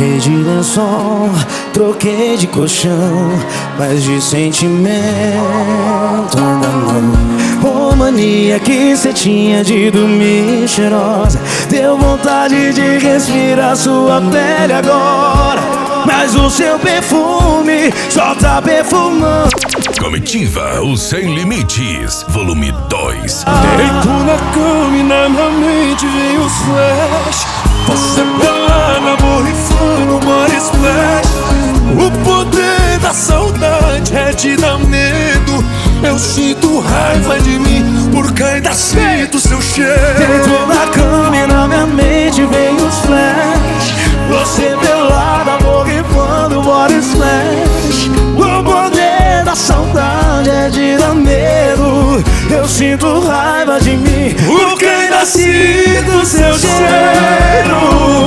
Troquei de lençol, troquei de colchão, mas de sentimento ainda não. Ô mania que cê tinha de dormir cheirosa, deu vontade de respirar sua pele agora, mas o seu perfume só tá perfumando. Comitiva, o Sem Limites, volume 2. Deito na cama e na minha mente vem os flash. Você pelada, borrifando body splash. O poder da saudade é te dar medo. Eu sinto raiva de mim, porque ainda sinto seu cheiro. Deito na cama e na minha mente vem os flash. Você pelada, borrifando body splash. O poder da saudade é de dar medo. Eu sinto raiva de mim, porque ainda sinto seu cheiro.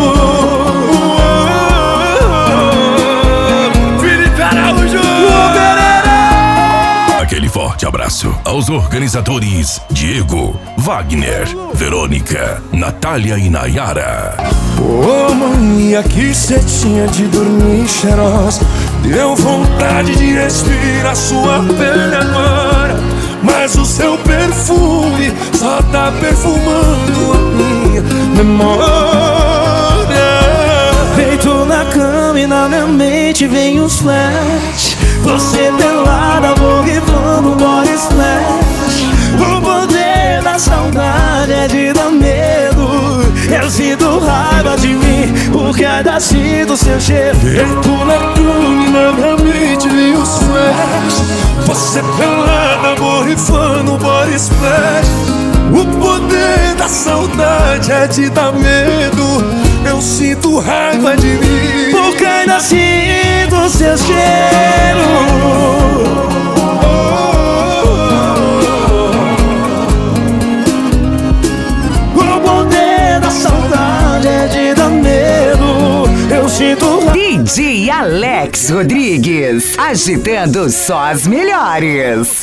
Felipe Araújo! Aquele forte abraço aos organizadores Diego, Wagner, Verônica, Natália e Nayara. Ô mania que cê tinha de dormir cheirosa, deu vontade de respirar sua pele agora, mas o seu perfume só tá perfumando a minha memória. Deito na cama e na minha mente vem os flash. Você pelada, borrifando body splash. O poder da saudade é de dar medo. Eu sinto raiva de mim, porque ainda sinto seu cheiro. Deito na cama e na minha mente vem os flash. Você pelada, borrifando body splash. O poder da saudade é te dar medo. Eu sinto raiva de mim, porque ainda sinto seu cheiro. O poder da saudade é de dar medo. Eu sinto raiva. DJ Alex Rodrigues, agitando só as melhores.